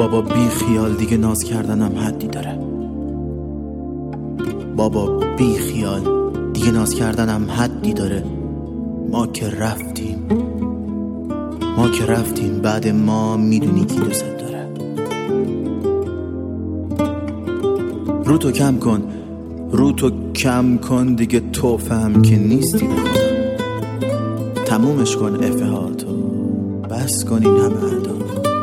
بابا بی خیال دیگه ناز کردنم حدی داره. بابا بی خیال دیگه ناز کردنم حدی داره. ما که رفتیم بعد ما میدونی کی دوست داره. رو تو کم کن دیگه توفهم که نیستی به خدا. تمومش کن افهاتو، بس کن این همه ادا.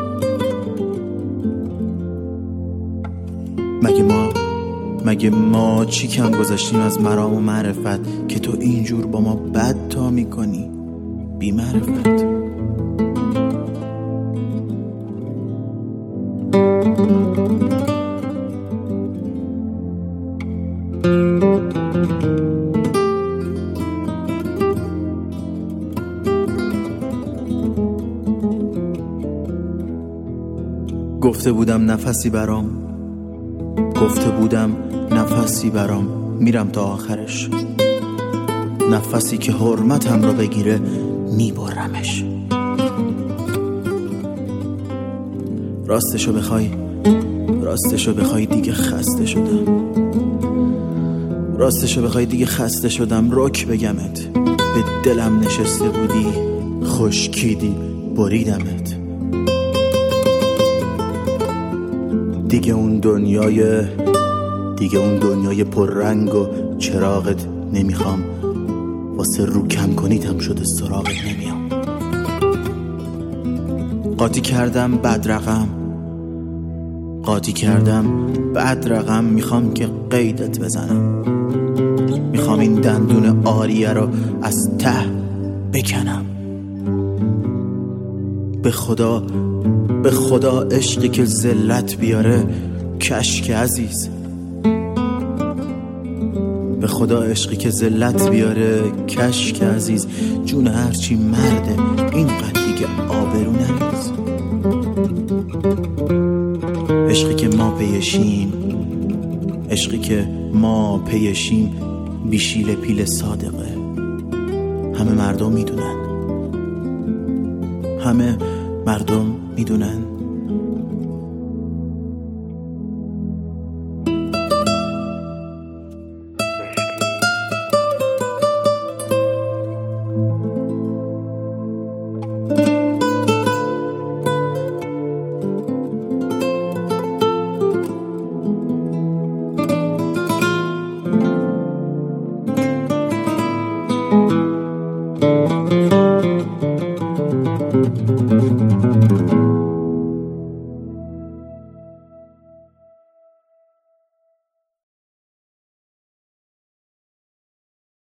مگه ما چی کم گذاشتیم از مرام و معرفت که تو اینجور با ما بد تا میکنی بی معرفت؟ گفته بودم نفسی برام میرم تا آخرش. نفسی که حرمتم رو بگیره میبرمش. راستشو بخوای دیگه خسته شدم. رک بگمت به دلم نشسته بودی، خشکیدی بریدمت. دیگه اون دنیای پررنگ و چراغت نمیخوام. واسه رو کم کنیدم شده سراغت نمیام. قاطی کردم بد رقم میخوام که قیدت بزنم. میخوام این دندون آریه رو از ته بکنم. به خدا عشقی که ذلت بیاره کشک عزیز. به خدا عشقی که ذلت بیاره کشک عزیز. جون هرچی مرده اینقدر دیگه آبرو نریز. عشقی که ما پیشیم بیشیل پیل صادقه. همه مردم میدونن.